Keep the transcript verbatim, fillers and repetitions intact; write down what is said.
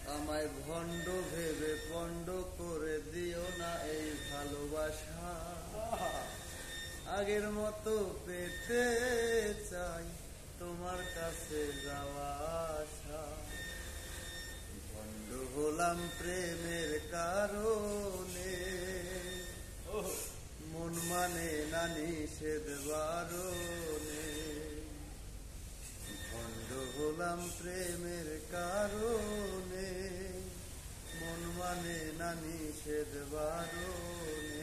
আমায় ভণ্ড ভেবে পণ্ড করে দিও না এই ভালোবাসা। আগের মতো পেতে চাই তোমার কাছে যাওয়া আশা। ভণ্ড হলাম প্রেমের কারণে, মন মানে না নিষেধ বারণে। ভণ্ড হলাম প্রেমের কারণে, মন মানে না নিষেধ বারণে।